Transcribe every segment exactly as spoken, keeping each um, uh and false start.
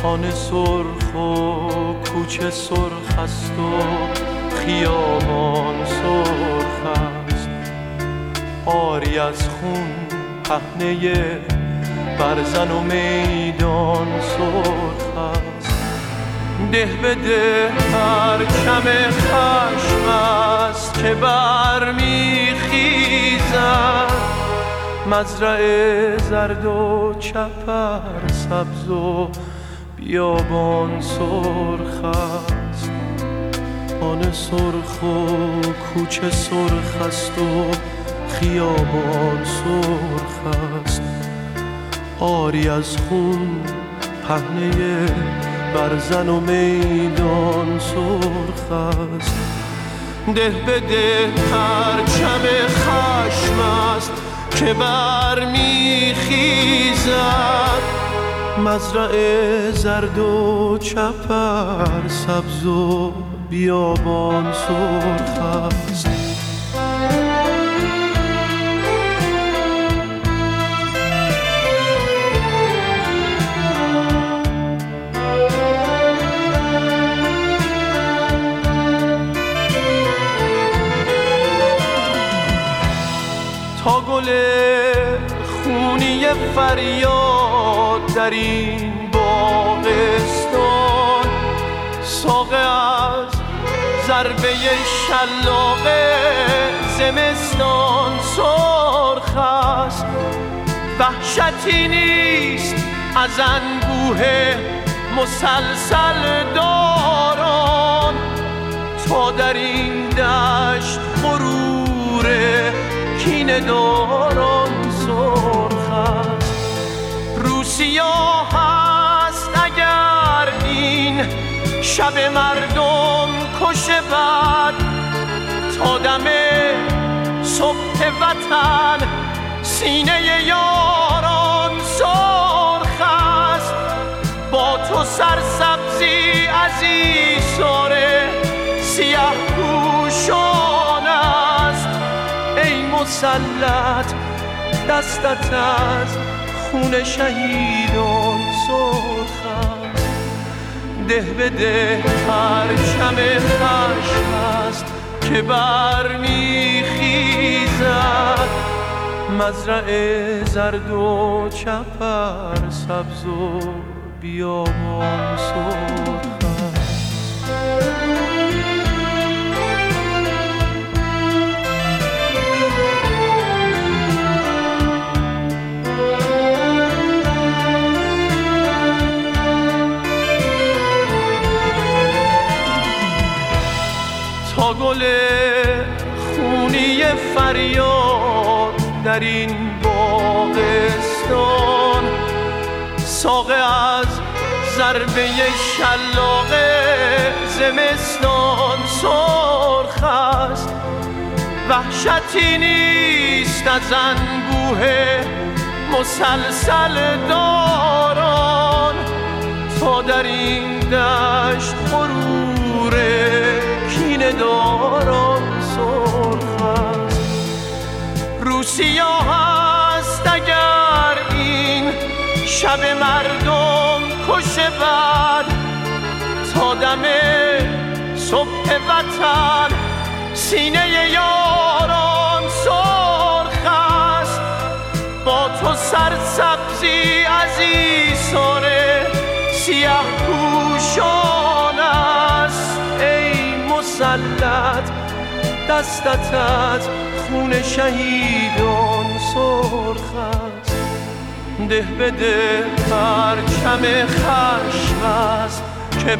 خانه سرخ و کوچه سرخ است و خیابان سرخ است، آری از خون پهنه برزن و میدان سرخ است. ده به ده پرچم خشم است که برمیخیزد، مزرعه زرد و چپر سبز و بیابان سرخ است. خانه سرخ و کوچه سرخ است و خیابان سرخ است، آری از خون پهنه برزن و میدان سرخ است. ده به ده پرچم خشم است که برمیخیزد، مزرعه زرد و چپر سبز و بیابان سرخ است. تا گل خونی فریاد در این باغستان، ساقه از ضربه شلاق زمستان سرخ است. وحشتی نیست از انبوه مسلسل داران، تا در این دشت غرور کینه داران سرخ است. روسیا هست اگر این شب مردم کشه بد، تا دم صبح وطن سینه یاران سرخ است. با تو سرسبزی عزیزار سیه پوشان است، ای مسلط دستت از خون شهیدان سرخ است. ده به ده پرچم خشم است که برمیخیزد، مزرعه زرد و چپر سبز و بیابان سرخ است. تا گل خونی فریاد در این باغستان، ساقه از ضربه شلاق زمستان سرخ است. وحشتی نیست از انبوه مسلسل داران، تا در این دشت غرور کینه داران سرخ است. روسیا هست اگر این شب مردم کشه بد، تا دم صبح وطن سینه یاران سرخ است. با تو سرسبزی عزیزان سیه پوشان است، ای مسلط دستت از خون شهیدان سرخ است. ده به ده پرچم خشم است که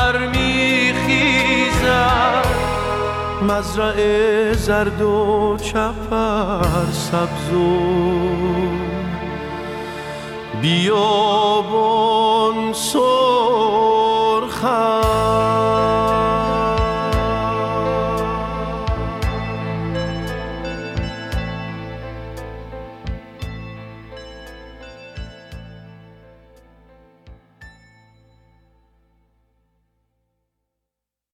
برمیخیزد، مزرعه زرد و چپر سبز و بیابان سرخ است.